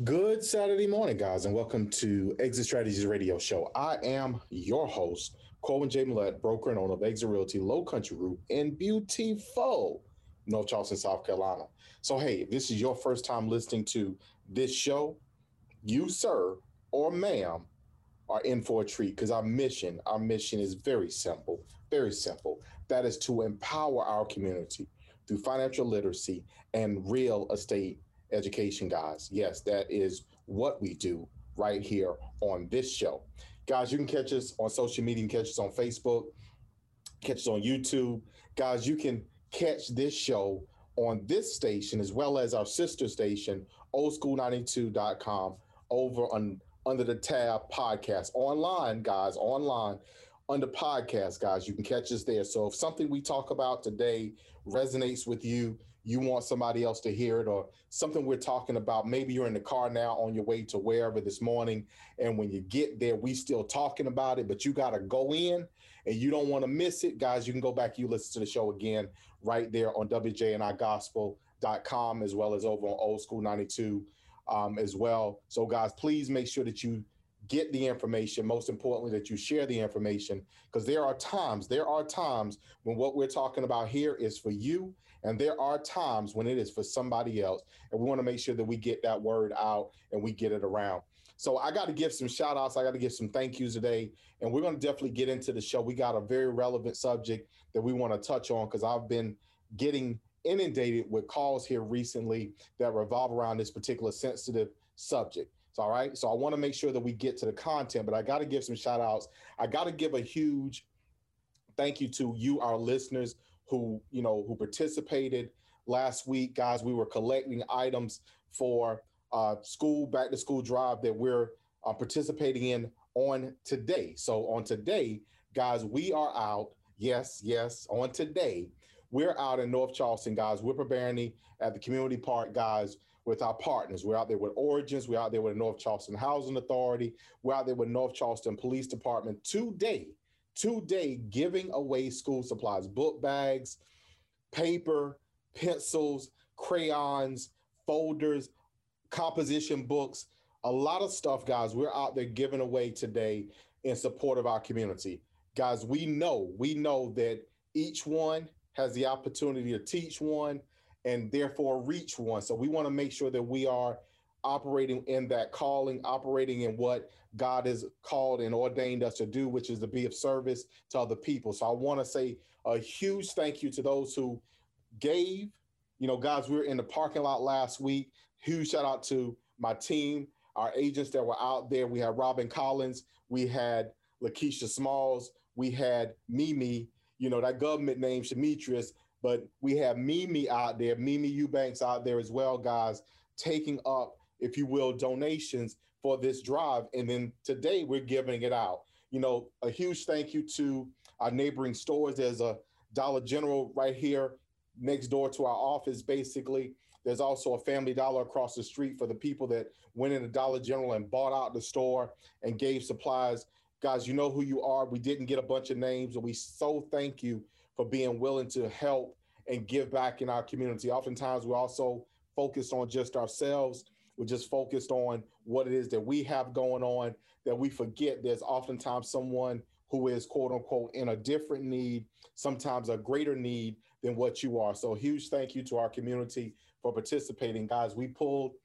Good Saturday morning, guys, and welcome to Exit Strategies Radio Show. I am your host, Colin J. Millett, broker and owner of Exit Realty Low Country Group in beautiful North Charleston, South Carolina. So, hey, if this is your first time listening to this show, you, sir, or ma'am, are in for a treat because our mission is very simple, very simple. That is to empower our community through financial literacy and real estate education, guys. Yes, that is what we do right here on this show. Guys, you can catch us on social media, you can catch us on Facebook, catch us on YouTube. Guys, you can catch this show on this station as well as our sister station, oldschool92.com, over on under the tab podcast. Online, guys, online under podcast, guys, you can catch us there. So if something we talk about today resonates with you, you want somebody else to hear it, or something we're talking about, maybe you're in the car now on your way to wherever this morning, and when you get there, we still talking about it, but you got to go in and you don't want to miss it, guys, you can go back, you listen to the show again right there on WJNIGospel.com, as well as over on Old School 92 as well. So, guys, please make sure that you get the information. Most importantly, that you share the information, because there are times when what we're talking about here is for you, and there are times when it is for somebody else. And we want to make sure that we get that word out and we get it around. So I got to give some shout outs. I got to give some thank yous today. And we're going to definitely get into the show. We got a very relevant subject that we want to touch on, because I've been getting inundated with calls here recently that revolve around this particular sensitive subject. So, all right. So I want to make sure that we get to the content, but I got to give some shout outs. I got to give a huge thank you to you, our listeners who participated last week. Guys, we were collecting items for back to school drive that we're participating in on today. So on today, guys, we are out. Yes, on today, we're out in North Charleston, guys. We're preparing at the community park, guys, with our partners. We're out there with Origins. We're out there with the North Charleston Housing Authority. We're out there with North Charleston Police Department today, giving away school supplies, book bags, paper, pencils, crayons, folders, composition books, a lot of stuff, guys. We're out there giving away today in support of our community. Guys, we know that each one has the opportunity to teach one and therefore reach one. So we want to make sure that we are operating in that calling, operating in what God has called and ordained us to do, which is to be of service to other people. So I want to say a huge thank you to those who gave. Guys, we were in the parking lot last week. Huge shout out to my team, our agents that were out there. We had Robin Collins, we had Lakeisha Smalls, we had Mimi, that government name, Shamitrius, but we have Mimi out there, Mimi Eubanks out there as well, guys, taking up, if you will, donations for this drive. And then today we're giving it out. A huge thank you to our neighboring stores. There's a Dollar General right here next door to our office, basically. There's also a Family Dollar across the street for the people that went into Dollar General and bought out the store and gave supplies. Guys, you know who you are. We didn't get a bunch of names, and we so thank you for being willing to help and give back in our community. Oftentimes, we also focus on just ourselves. We're just focused on what it is that we have going on, that we forget there's oftentimes someone who is, quote unquote, in a different need, sometimes a greater need than what you are. So huge thank you to our community for participating. Guys, we pulled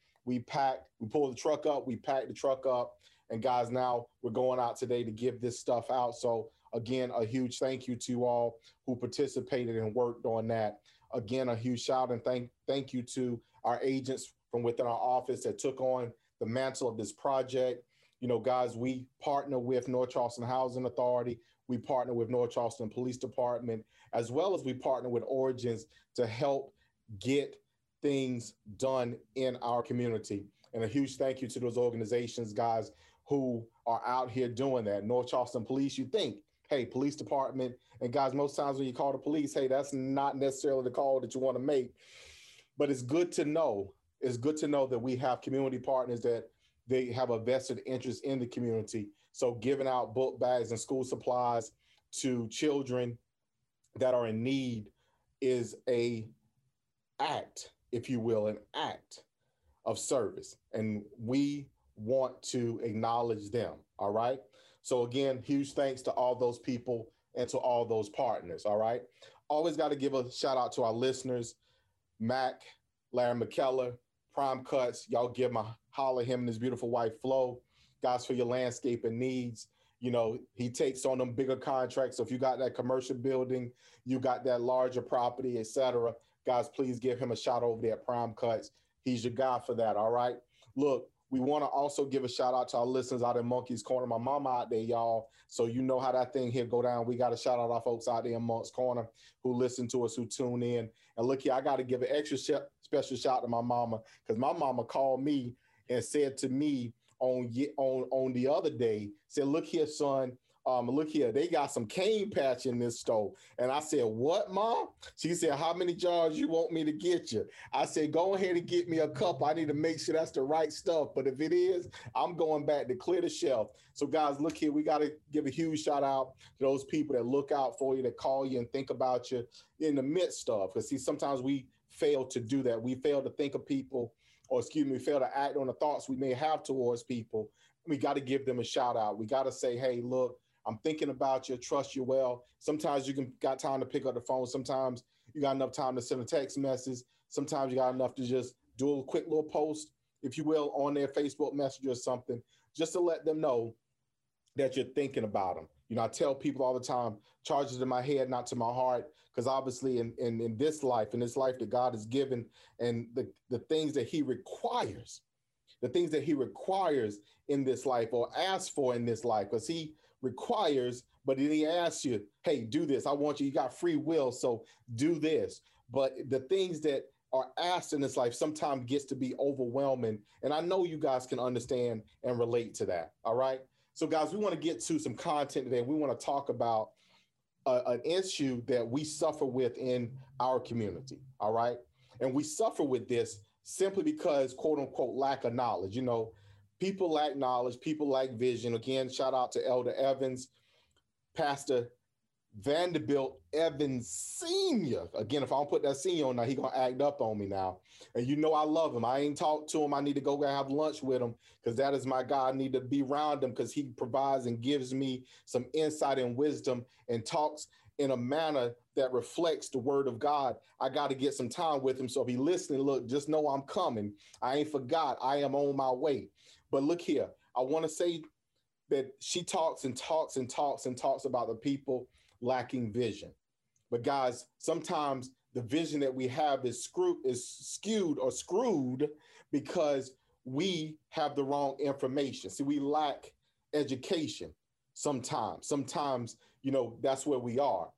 the truck up, we packed the truck up. And guys, now we're going out today to give this stuff out. So again, a huge thank you to all who participated and worked on that. Again, a huge shout and thank you to our agents from within our office that took on the mantle of this project. Guys, we partner with North Charleston Housing Authority. We partner with North Charleston Police Department, as well as we partner with Origins to help get things done in our community. And a huge thank you to those organizations, guys, who are out here doing that. North Charleston Police, you think, hey, police department. And guys, most times when you call the police, hey, that's not necessarily the call that you want to make. But it's good to know. It's good to know that we have community partners that they have a vested interest in the community. So giving out book bags and school supplies to children that are in need is a act, if you will, an act of service, and we want to acknowledge them. All right. So again, huge thanks to all those people and to all those partners. All right. Always got to give a shout out to our listeners, Mac, Larry McKellar, Prime Cuts. Y'all give my holler him and his beautiful wife Flo, guys, for your landscaping needs. You know, he takes on them bigger contracts. So if you got that commercial building, you got that larger property, etc., guys, please give him a shout over there at Prime Cuts. He's your guy for that. All right. Look, we want to also give a shout out to our listeners out in Monkey's Corner. My mama out there, y'all. So you know how that thing here go down. We got to shout out our folks out there in Monk's Corner who listen to us, who tune in. And look here, I got to give an extra special shout to my mama, because my mama called me and said to me on the other day, said, look here, son, look here, they got some cane patch in this store. And I said, what, Mom? She said, how many jars you want me to get you? I said, go ahead and get me a couple. I need to make sure that's the right stuff. But if it is, I'm going back to clear the shelf. So guys, look here, we got to give a huge shout out to those people that look out for you, that call you and think about you in the midst of. Because see, sometimes we fail to do that. We fail to think of people, or excuse me, fail to act on the thoughts we may have towards people. We got to give them a shout out. We got to say, hey, look, I'm thinking about you, trust you well. Sometimes you got time to pick up the phone. Sometimes you got enough time to send a text message. Sometimes you got enough to just do a quick little post, if you will, on their Facebook Messenger or something, just to let them know that you're thinking about them. You know, I tell people all the time, charge it to my head, not to my heart, because obviously in this life that God has given, and the things that he requires, in this life, or asks for in this life, because he requires, but then he asks you, hey, do this. I want you, you got free will, so do this. But the things that are asked in this life sometimes gets to be overwhelming. And I know you guys can understand and relate to that. All right. So guys, we want to get to some content today. We want to talk about an issue that we suffer with in our community. All right. And we suffer with this simply because, quote unquote, lack of knowledge. You know, people lack knowledge, people lack vision. Again, shout out to Elder Evans, Pastor Vanderbilt Evans Sr. Again, if I don't put that senior on now, he gonna act up on me now. And you know I love him. I ain't talked to him. I need to go have lunch with him, because that is my guy. I need to be around him because he provides and gives me some insight and wisdom and talks in a manner that reflects the word of God. I got to get some time with him. So if he's listening, look, just know I'm coming. I ain't forgot. I am on my way. But look here, I want to say that she talks and talks and talks and talks about the people lacking vision. But guys, sometimes the vision that we have is skewed or screwed because we have the wrong information. See, we lack education sometimes. Sometimes, you know, that's where we are.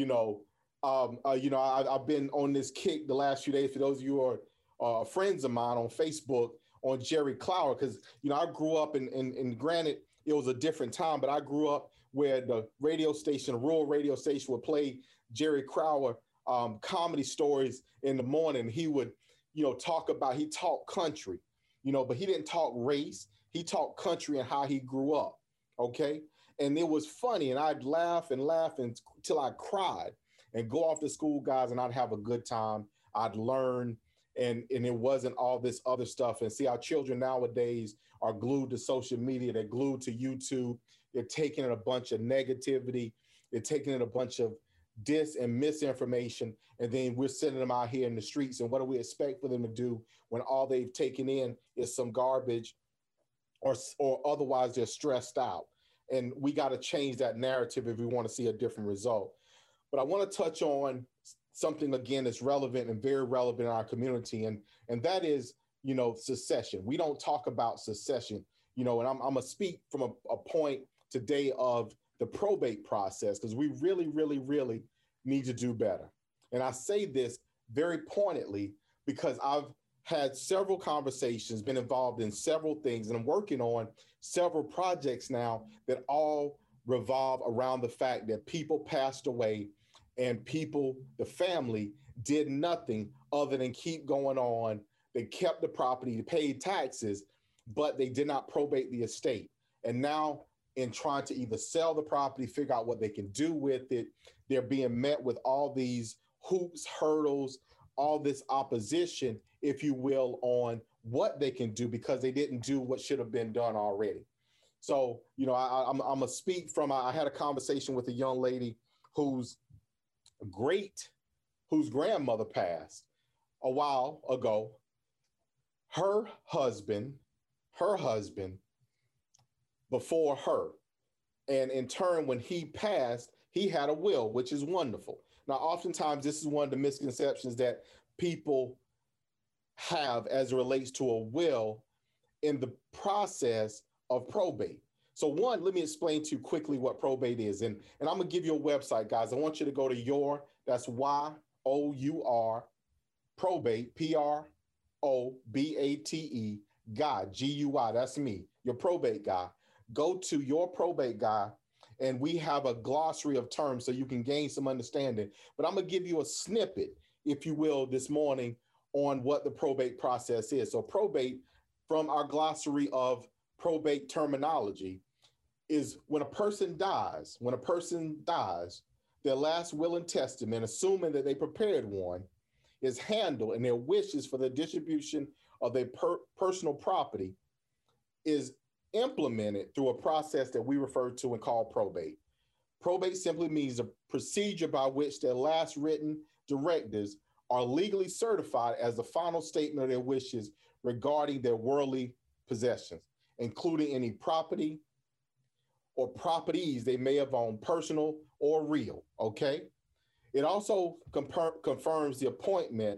I've been on this kick the last few days. For those of you who are friends of mine on Facebook, on Jerry Clower, because, you know, I grew up and granted, it was a different time, but I grew up where the rural radio station would play Jerry Clower comedy stories in the morning. He would, he talked country, but he didn't talk race. He talked country and how he grew up. Okay. And it was funny. And I'd laugh until I cried and go off to school, guys, and I'd have a good time. I'd learn. And it wasn't all this other stuff. And see, our children nowadays are glued to social media. They're glued to YouTube. They're taking in a bunch of negativity. They're taking in a bunch of dis and misinformation. And then we're sending them out here in the streets. And what do we expect for them to do when all they've taken in is some garbage, or otherwise they're stressed out? And we got to change that narrative if we want to see a different result. But I want to touch on something, again, that's relevant and very relevant in our community. And that is, secession. We don't talk about secession, and I'm going to speak from a point today of the probate process, because we really, really, really need to do better. And I say this very pointedly because I've had several conversations, been involved in several things, and I'm working on several projects now that all revolve around the fact that people passed away and the family, did nothing other than keep going on. They kept the property, they paid taxes, but they did not probate the estate. And now, in trying to either sell the property, figure out what they can do with it, they're being met with all these hoops, hurdles, all this opposition, if you will, on what they can do because they didn't do what should have been done already. So, I'm going to speak from, I had a conversation with a young lady whose grandmother passed a while ago. Her husband, before her. And in turn, when he passed, he had a will, which is wonderful. Now, oftentimes, this is one of the misconceptions that people have as it relates to a will in the process of probate. So one, let me explain to you quickly what probate is. And I'm going to give you a website, guys. I want you to go to that's YOUR, probate, PROBATE, guy, GUI. That's me, your probate guy. Go to your probate guy, and we have a glossary of terms so you can gain some understanding. But I'm going to give you a snippet, if you will, this morning on what the probate process is. So probate, from our glossary of probate terminology, is when a person dies, their last will and testament, assuming that they prepared one, is handled, and their wishes for the distribution of their personal property is implemented through a process that we refer to and call probate. Probate simply means a procedure by which their last written directives are legally certified as the final statement of their wishes regarding their worldly possessions, including any property or properties they may have owned, personal or real, okay? It also confirms the appointment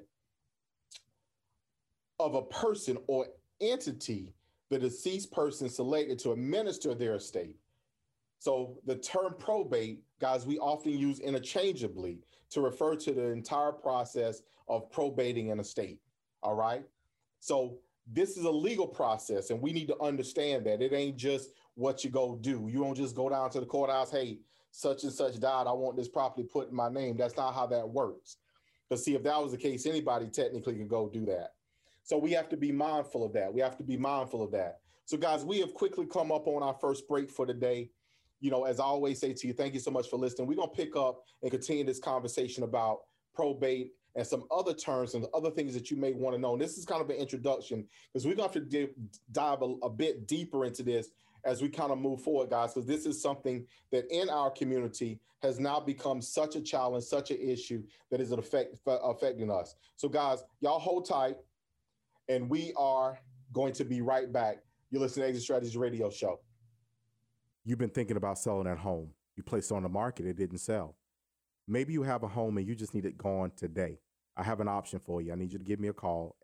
of a person or entity the deceased person selected to administer their estate. So the term probate, guys, we often use interchangeably to refer to the entire process of probating an estate, all right? So this is a legal process, and we need to understand that. It ain't just what you go do. You don't just go down to the courthouse, hey, such and such died, I want this property put in my name. That's not how that works. But see, if that was the case, anybody technically could go do that. So we have to be mindful of that. So guys, we have quickly come up on our first break for the day. As I always say to you, thank you so much for listening. We're going to pick up and continue this conversation about probate and some other terms and other things that you may want to know. And this is kind of an introduction because we're going to have to dive a bit deeper into this as we kind of move forward, guys, because this is something that in our community has now become such a challenge, such an issue that is affecting us. So guys, y'all hold tight, and we are going to be right back. You're listening to Exit Strategies Radio Show. You've been thinking about selling that home. You placed it on the market, it didn't sell. Maybe you have a home and you just need it gone today. I have an option for you. I need you to give me a call,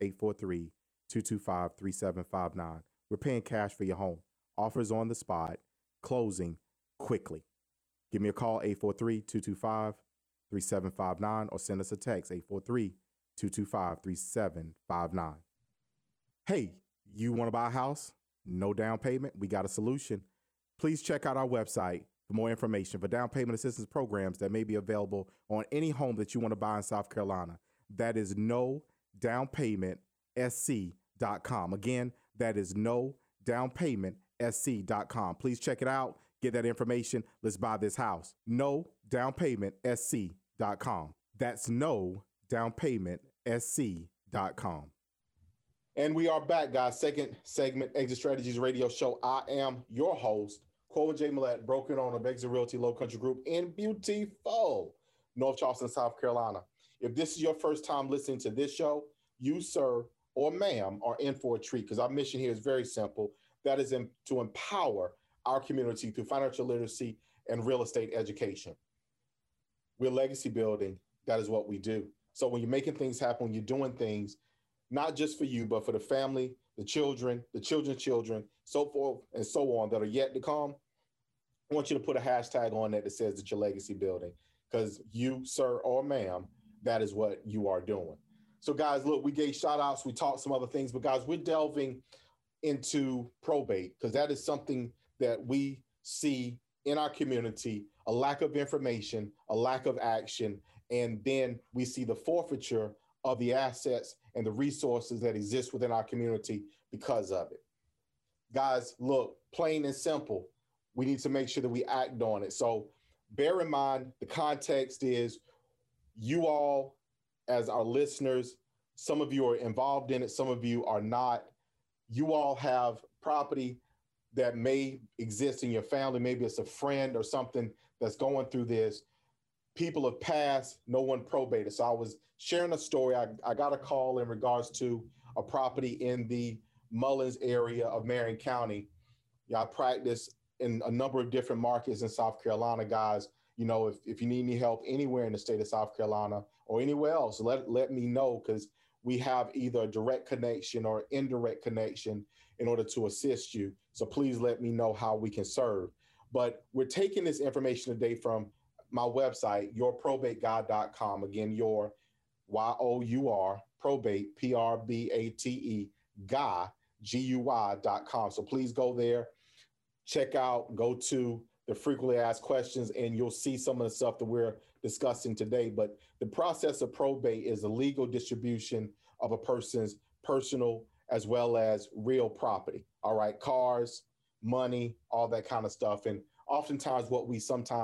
843-225-3759. We're paying cash for your home. Offers on the spot, closing quickly. Give me a call, 843-225-3759, or send us a text, 843-225-3759. Hey, you want to buy a house? No down payment? We got a solution. Please check out our website for more information for down payment assistance programs that may be available on any home that you want to buy in South Carolina. That is nodownpaymentsc.com. Again, that is nodownpaymentsc.com. Please check it out. Get that information. Let's buy this house. nodownpaymentsc.com. That's nodownpaymentsc.com. And we are back, guys. Second segment, Exit Strategies Radio Show. I am your host, Colvin J. Millett, broker and owner of Exit Realty Low Country Group in beautiful North Charleston, South Carolina. If this is your first time listening to this show, you, sir, or ma'am, are in for a treat, because our mission here is very simple. That is to empower our community through financial literacy and real estate education. We're legacy building. That is what we do. So when you're making things happen, when you're doing things, not just for you, but for the family, the children, the children's children, so forth and so on that are yet to come, I want you to put a hashtag on that says that you're legacy building, because you, sir or ma'am, that is what you are doing. So guys, look, we gave shout outs, we talked some other things, but guys, we're delving into probate because that is something that we see in our community, a lack of information, a lack of action, and then we see the forfeiture of the assets and the resources that exist within our community because of it. Guys, look, plain and simple, we need to make sure that we act on it. So bear in mind, the context is you all, as our listeners, some of you are involved in it, some of you are not. you all have property that may exist in your family. Maybe it's a friend or something that's going through this. People have passed, no one probated. So I was sharing a story. I got a call in regards to a property in the Mullins area of Marion County. Yeah, I practice in a number of different markets in South Carolina, guys. If you need any help anywhere in the state of South Carolina or anywhere else, let me know, because we have either a direct connection or indirect connection in order to assist you. So please let me know how we can serve. But we're taking this information today from my website, yourprobateguy.com. Again, your YOUR probate, PRBATE, guy, GUY.com. So please go there, go to the frequently asked questions, and you'll see some of the stuff that we're discussing today. But the process of probate is the legal distribution of a person's personal as well as real property. All right, cars, money, all that kind of stuff. And oftentimes what we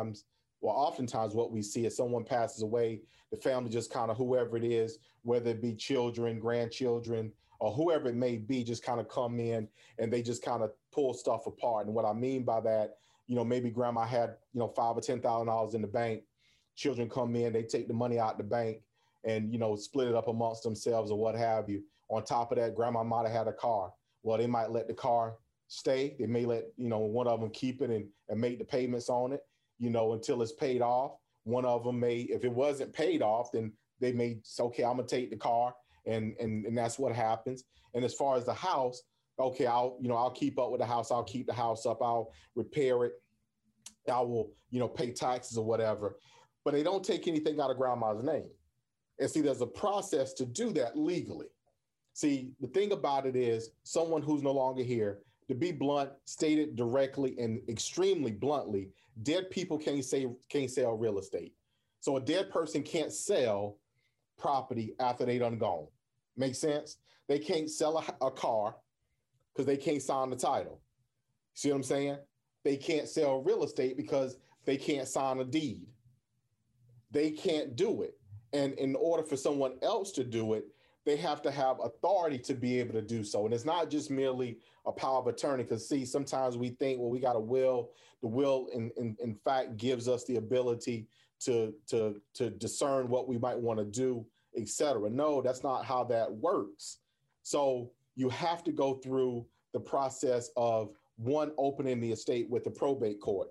see is someone passes away, the family just kind of, whoever it is, whether it be children, grandchildren, or whoever it may be, just kind of come in and they just kind of pull stuff apart. And what I mean by that, maybe grandma had, $5,000 or $10,000 in the bank. Children come in, they take the money out the bank and, split it up amongst themselves or what have you. On top of that, grandma might have had a car. Well, they might let the car stay. They may let, one of them keep it and make the payments on it, until it's paid off. One of them may, if it wasn't paid off, then they may say, okay, I'm gonna take the car. And that's what happens. And as far as the house, okay, I'll keep up with the house. I'll keep the house up. I'll repair it. I will, pay taxes or whatever. But they don't take anything out of grandma's name. And see, there's a process to do that legally. See, the thing about it is, someone who's no longer here, to be blunt, stated directly and extremely bluntly, dead people can't sell real estate. So a dead person can't sell property after they done gone. Make sense? They can't sell a car because they can't sign the title. See what I'm saying? They can't sell real estate because they can't sign a deed. They can't do it. And in order for someone else to do it, they have to have authority to be able to do so. And it's not just merely a power of attorney, because see, sometimes we think, well, we got a will. The will, in fact, gives us the ability to discern what we might want to do, etc. No, that's not how that works. So you have to go through the process of opening the estate with the probate court.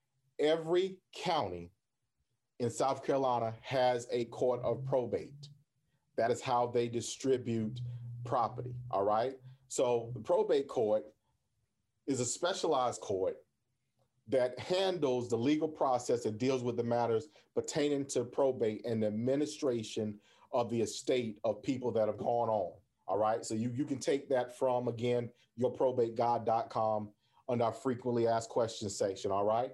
Every county in South Carolina has a court of probate. That is how they distribute property. All right. So the probate court is a specialized court that handles the legal process that deals with the matters pertaining to probate and the administration of the estate of people that have gone on. All right. So you can take that from, again, yourprobateguy.com under our frequently asked questions section. All right.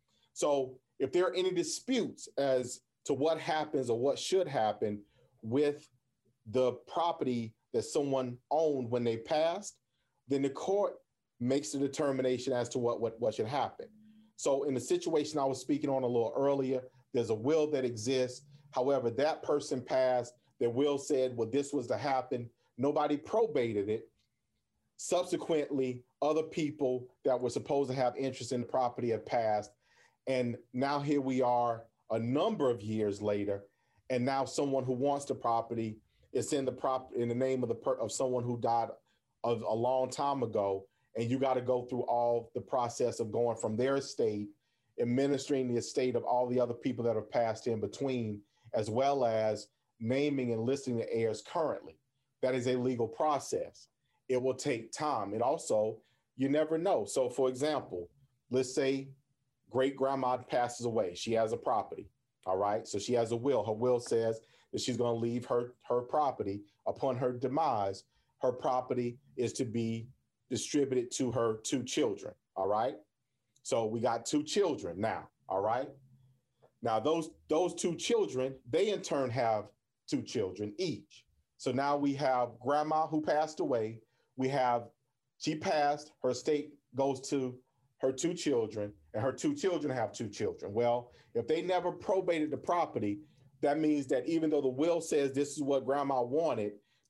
So if there are any disputes as to what happens or what should happen with the property that someone owned when they passed, then the court makes the determination as to what should happen. So in the situation I was speaking on a little earlier, there's a will that exists. However, that person passed, their will said, well, this was to happen. Nobody probated it. Subsequently, other people that were supposed to have interest in the property have passed. And now here we are a number of years later, and now someone who wants the property, it's in the name of someone who died a long time ago. And you got to go through all the process of going from their estate, administering the estate of all the other people that have passed in between, as well as naming and listing the heirs currently. That is a legal process. It will take time. It also, you never know. So for example, let's say great grandma passes away. She has a property. All right. So she has a will. Her will says that she's going to leave her property. Upon her demise, her property is to be distributed to her 2 children. All right. So we got 2 children now. All right. Now those 2 children, they in turn have 2 children each. So now we have grandma who passed away. She passed, her estate goes to her 2 children, and her 2 children have 2 children. Well, if they never probated the property, that means that even though the will says this is what grandma wanted,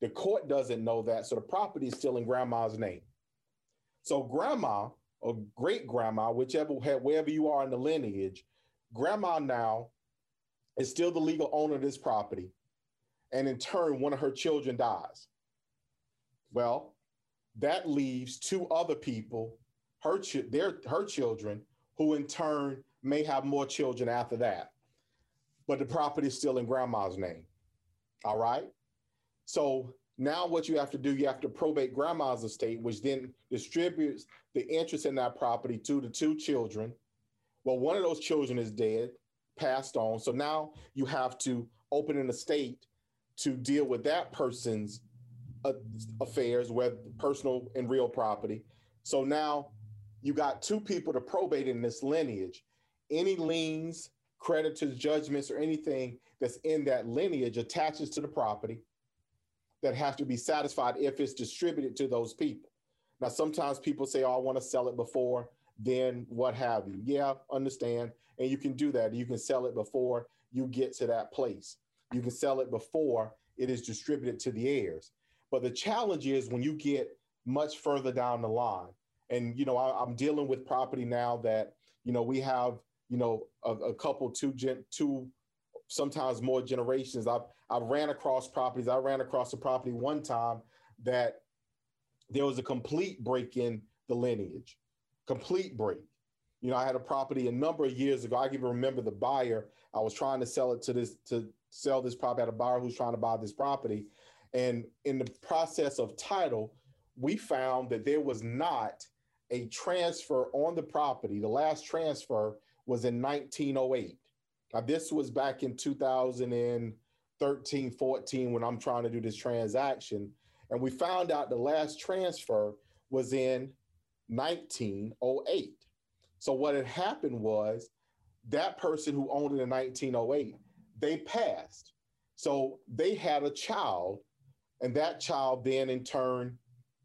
The court doesn't know that, so the property is still in grandma's name. So grandma or great grandma, wherever you are in the lineage, grandma now is still the legal owner of this property, and in turn, one of her children dies. Well, that leaves two other people, her children, who in turn may have more children after that. But the property is still in grandma's name. All right. So now what you have to do, you have to probate grandma's estate, which then distributes the interest in that property to the two children. Well, one of those children is dead, passed on. So now you have to open an estate to deal with that person's affairs, whether personal and real property. So now you got two people to probate in this lineage. Any liens, creditors, judgments, or anything that's in that lineage attaches to the property that has to be satisfied if it's distributed to those people. Now, sometimes people say, oh, I want to sell it before, then what have you. Yeah, understand. And you can do that. You can sell it before you get to that place. You can sell it before it is distributed to the heirs. But the challenge is when you get much further down the line, and, I'm dealing with property now that, we have, a couple, two, sometimes more generations. I've ran across properties. I ran across a property one time that there was a complete break in the lineage, complete break. I had a property a number of years ago. I can even remember the buyer. I was trying to sell this property. I had a buyer who's trying to buy this property. And in the process of title, we found that there was not a transfer on the property. The last transfer was in 1908. Now, this was back in 2013, 14, when I'm trying to do this transaction. And we found out the last transfer was in 1908. So what had happened was that person who owned it in 1908, they passed. So they had a child, and that child then in turn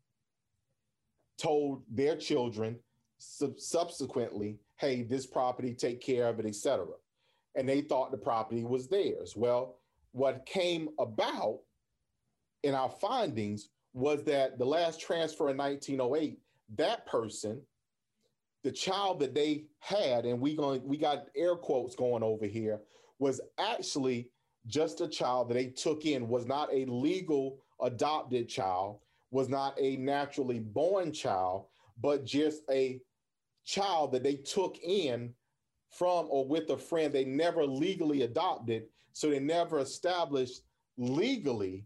told their children subsequently, hey, this property, take care of it, etc. And they thought the property was theirs. Well, what came about in our findings was that the last transfer in 1908, that person, the child that they had, and we got air quotes going over here, was actually just a child that they took in, was not a legal adopted child, was not a naturally born child, but just a child that they took in from or with a friend. They never legally adopted, so they never established legally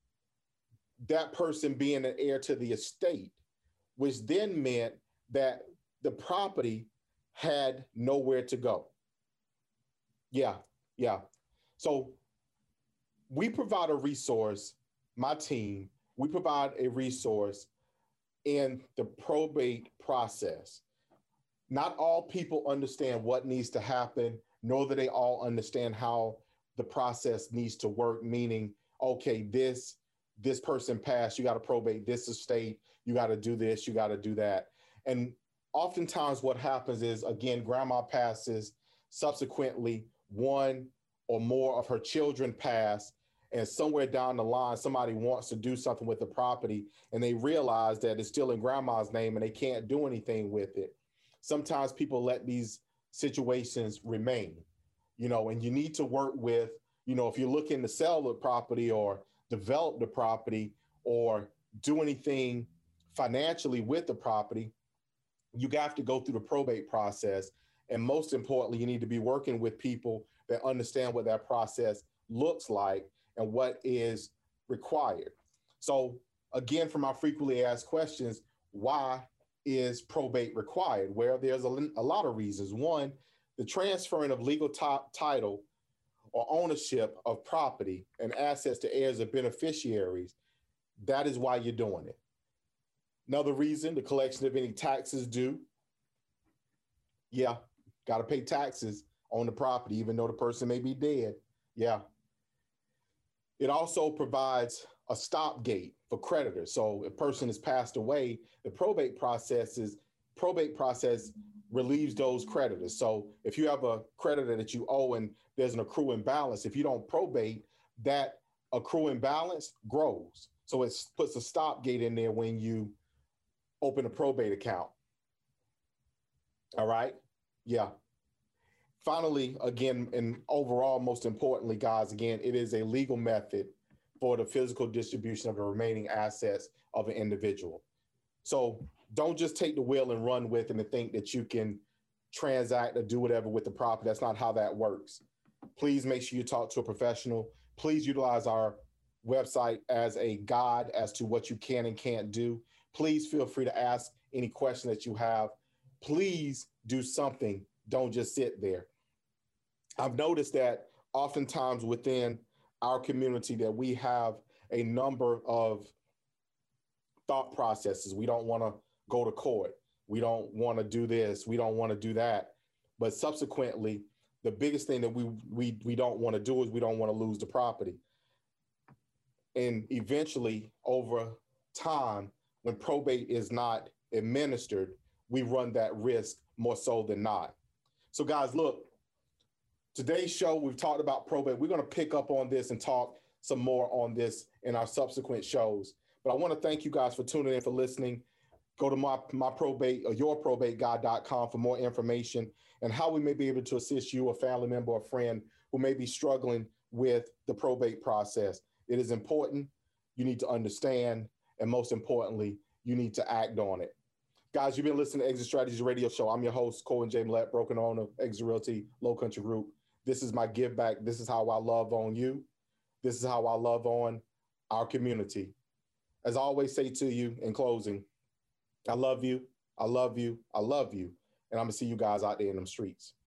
that person being an heir to the estate, which then meant that the property had nowhere to go. Yeah. So we provide a resource, my team, we provide a resource in the probate process. Not all people understand what needs to happen, nor do they all understand how the process needs to work, meaning, okay, this person passed, you got to probate this estate, you got to do this, you got to do that. And oftentimes what happens is, again, grandma passes, subsequently one or more of her children pass, and somewhere down the line, somebody wants to do something with the property and they realize that it's still in grandma's name and they can't do anything with it. Sometimes people let these situations remain, and you need to work with, if you're looking to sell the property or develop the property or do anything financially with the property, you have to go through the probate process. And most importantly, you need to be working with people that understand what that process looks like and what is required. So again, from our frequently asked questions, why is probate required? Well, there's a lot of reasons. One, the transferring of legal title or ownership of property and assets to heirs or beneficiaries, that is why you're doing it. Another reason, the collection of any taxes due. Yeah, got to pay taxes on the property, even though the person may be dead. Yeah. It also provides a stopgate for creditors. So if a person has passed away, the probate process relieves those creditors. So if you have a creditor that you owe and there's an accruing balance, if you don't probate, that accruing balance grows. So it puts a stop gate in there when you open a probate account. All right. Yeah. Finally, again, and overall, most importantly, guys, again, it is a legal method for the physical distribution of the remaining assets of an individual. So don't just take the wheel and run with it and think that you can transact or do whatever with the property. That's not how that works. Please make sure you talk to a professional. Please utilize our website as a guide as to what you can and can't do. Please feel free to ask any question that you have. Please do something. Don't just sit there. I've noticed that oftentimes within our community that we have a number of thought processes. We don't want to go to court. We don't want to do this. We don't want to do that. But subsequently, the biggest thing that we don't want to do is we don't want to lose the property. And eventually, over time, when probate is not administered, we run that risk more so than not. So, guys, look, today's show, we've talked about probate. We're going to pick up on this and talk some more on this in our subsequent shows. But I want to thank you guys for tuning in, for listening. Go to my probate or yourprobateguide.com for more information and how we may be able to assist you, a family member or friend who may be struggling with the probate process. It is important. You need to understand. And most importantly, you need to act on it. Guys, you've been listening to Exit Strategies Radio Show. I'm your host, Colin J. Millett, broker owner of Exit Realty Low Country Group. This is my give back. This is how I love on you. This is how I love on our community. As I always say to you in closing, I love you. I love you. I love you. And I'm going to see you guys out there in them streets.